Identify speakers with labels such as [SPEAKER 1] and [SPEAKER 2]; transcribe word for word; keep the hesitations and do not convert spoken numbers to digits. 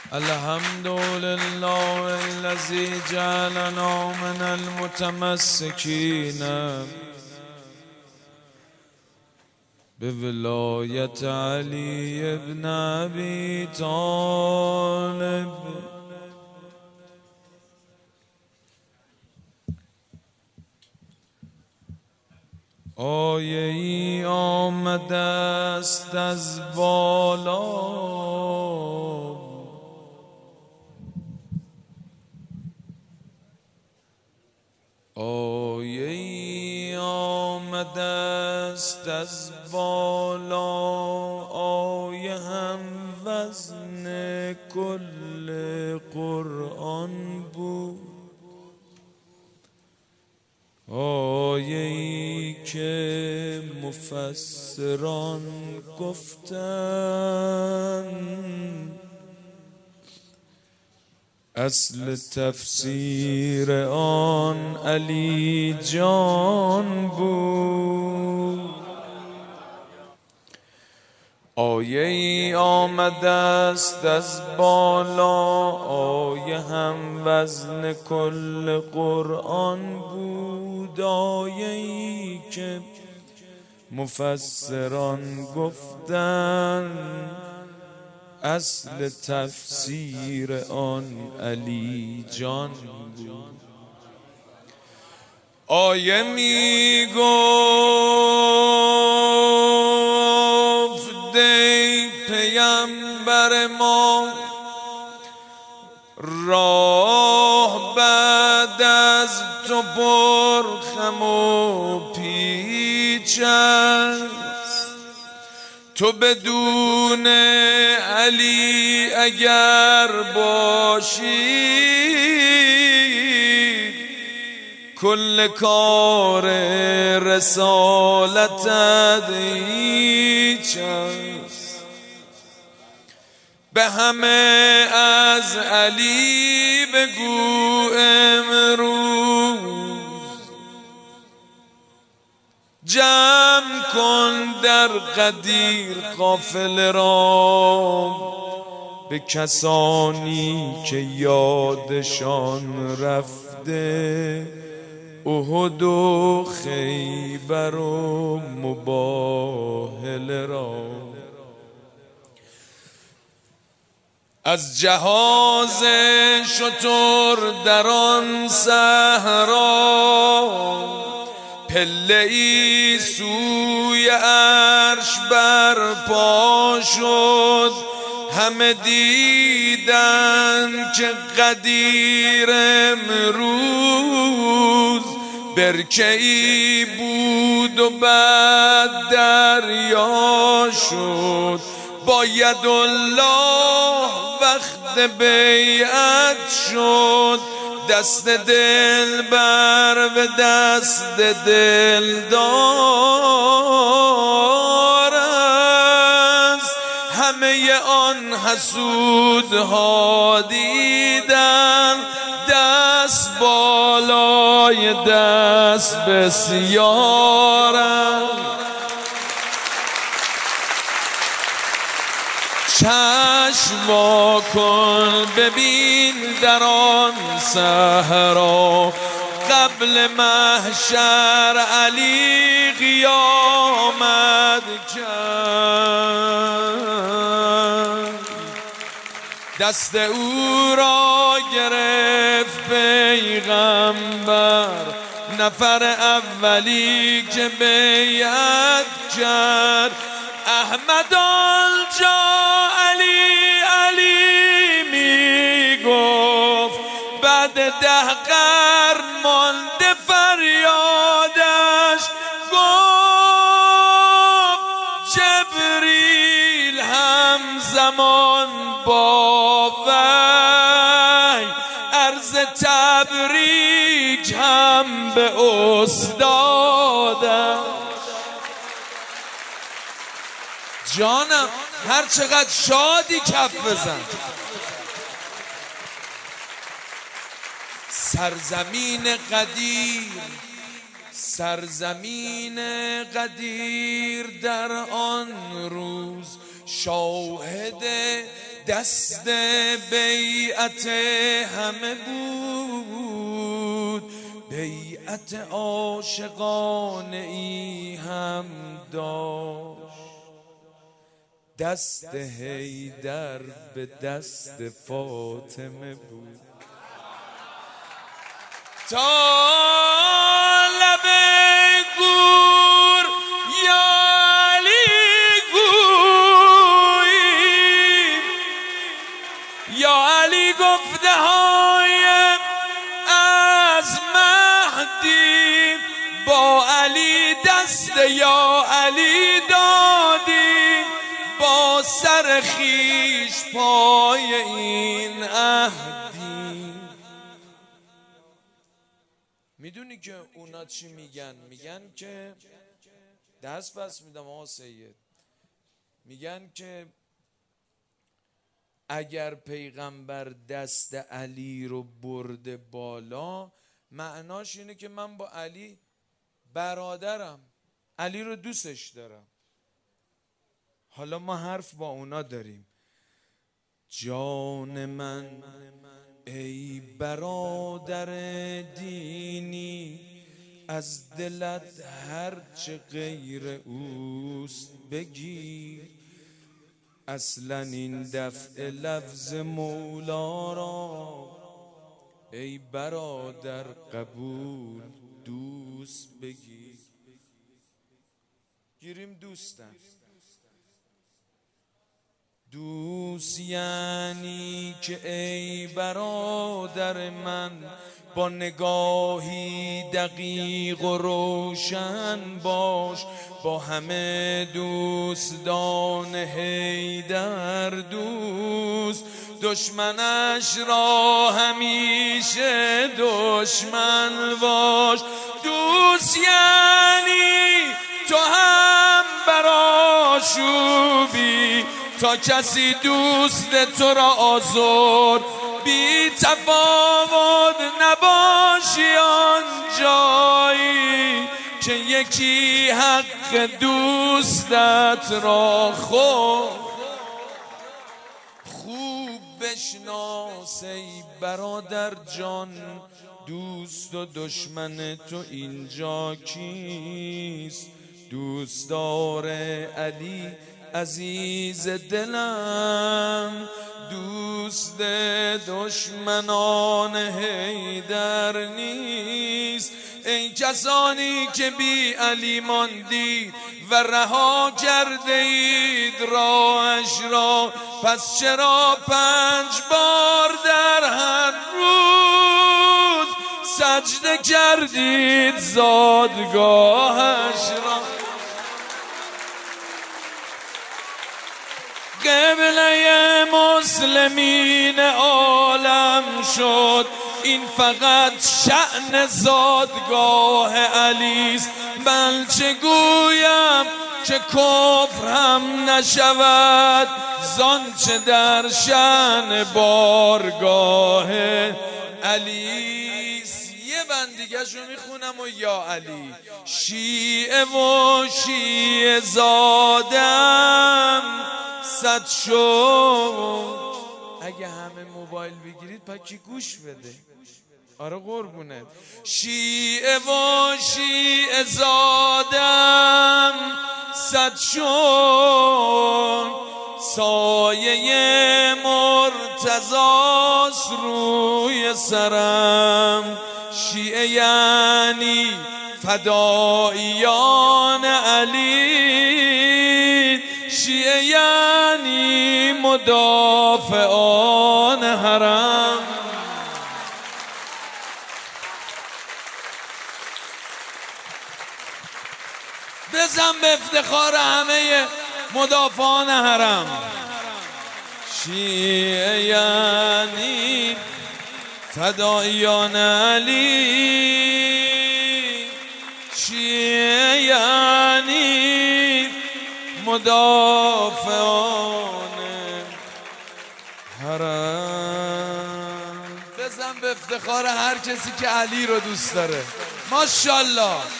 [SPEAKER 1] الحمد لله الذي جعلنا من المتمسكين بولاية علي بن أبي طالب. آیه ای آمده است از بالا، آیه ای آمده است از بالا، آیه هم وزن کل قرآن بود. آیه ای که مفسران گفتند اصل تفسیر آن علی جان بود. آیه ای آمده است از بالا، آیه هم وزن کل قرآن بود. آیه ای که مفسران گفتند اصل تفسیر آن علی جان بود. آیه می گفت ای پیامبر ما، راه بعد از تو پرخم و پیچ است، تو بدون علی اگر باشی کل کار رسالتت هیچ است. به همه از علی بگو امروز، جمع کن در قدیر قافله را به کسانی که یادشان رفته احد و خیبر و مباهله را. از جهاز شتر در آن صحرا پله ای سوی عرش برپا شد. همه دیدن که قدیر امروز برکه ای بود و بعد دریا شد. با ید الله وقت بیعت شد، دست دل بر و دست دلدار است. همه آن حسودها دیدن دست بالای دست بسیار است. چشم وا کن ببین در آن صحرا قبل محشر علی قیامت کرد. دست او را گرفت پیغمبر، نفر اولی که بیعت کرد. احمد آنجا علی علی می گفت، بعد ده قرن مانده فریادش. گفت جبریل همزمان با وحی عرض تبریک هم به استادش. جانم هر چقدر شادی کف بزن. سرزمین قدیر، سرزمین قدیر در آن روز شاهد دست بیعت همه بود، بیعت عاشقانه ای هم داشت. دست حیدر به دست فاطمه بود، تا لب گور یا علی گویی، یا علی گفته های از مهدی، با علی دست یا علی دادی، با سر خیش پای این عهدی. میدونی که اونا چی میگن؟ میگن که دست بس میدم آقا سید، میگن که اگر پیغمبر دست علی رو برده بالا، معناش اینه که من با علی برادرم، علی رو دوستش دارم. حالا ما حرف با اونا داریم. جان من ای برادر دینی، از دلت هرچه غیر اوست بگیر. اصلا این دفع لفظ مولا را ای برادر قبول دوست بگیر. گیریم دوستم. دوست یعنی که ای برادر من، با نگاهی دقیق و روشن باش، با همه دوستان حیدر دوست، دشمنش را همیشه دشمن باش. دوست یعنی تو هم برآشوبی، تا کسی دوست تو را آزرد، بی تفاوت نباشی آن جایی که یکی حق دوستت را خورد. خوب بشناس ای برادر جان، دوست و دشمن تو اینجا کیست؟ دوستدار علی عزیز دلم، دوست دشمنان حیدر نیست. ای کسانی که بی علی ماندید و رها کرده اید راهش را، پس چرا پنج بار در هر روز سجده کردید زادگاهش را؟ قبله مسلمین عالم شد، این فقط شأن زادگاه علیست. بل چه گویم که کفر هم نشود زانچه در شأن بارگاه علیست. یه بند دیگه شو میخونم و یا علی. شیعه و شیعه زادم صد شد. اگه همه موبایل بگیرید پکی گوش بده. آره قربونه. شیعه و شیعه زادم صد شد، سایه مرتضاست روی سرم. شیعه یعنی فداییان علی، شیعه یعنی مدافعان حرم. بزن به افتخار همه مدافعان حرم. شیعه یعنی فداییان علی، شیعه یعنی مدافعان حرم. بزن به افتخار هر کسی که علی رو دوست داره. ماشاءالله.